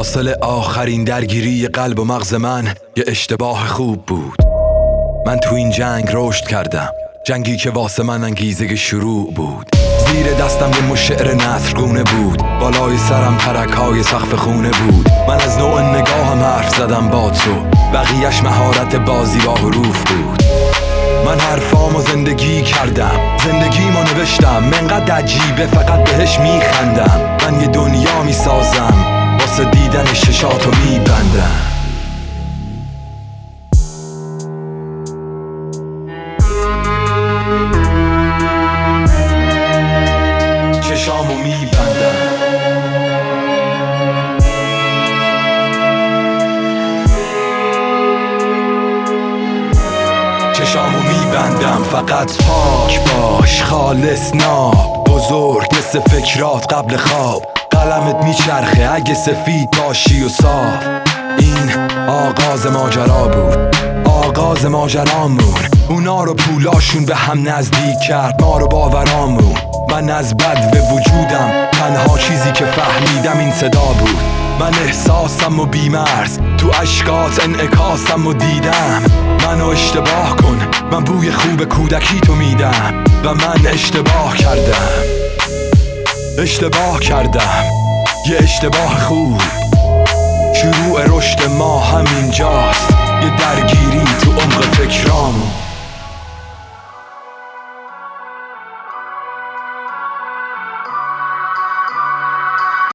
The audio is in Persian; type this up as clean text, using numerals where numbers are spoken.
حاصل آخرین درگیری قلب و مغز من یه اشتباه خوب بود. من تو این جنگ رشد کردم، جنگی که واسه من انگیزه شروع بود. زیر دستم یه مش شعر نثرگونه بود، بالای سرم ترک‌های سقف خونه بود. من از نوع نگاهم حرف زدم با تو، بقیه‌اش مهارت بازی با حروف بود. من حرفامو زندگی کردم، زندگیمو نوشتم، منقدر عجیبه فقط بهش میخندم. من یه دنیا میسازم، واسه دیدن ششاتو میبندم. چشامو میبندم، چشامو میبندم. فقط پاک باش، خالص ناب، بزرگ مثل فکرات قبل خواب. قلمت میچرخه اگه سفید باشی و صاف. این آغاز ماجرا بود، آغاز ماجرامون. اونا رو پولاشون به هم نزدیک کرد، ما رو باورامون. من از بد به وجودم، تنها چیزی که فهمیدم این صدا بود. من احساسم و بیمرز، تو اشکات انعکاسم و دیدم. منو اشتباه کن، من بوی خوب کودکی تو میدم. و من اشتباه کردم، اشتباه کردم، یه اشتباه خوب. شروع رشد ما همینجاست، یه درگیری تو عمق فکرامون.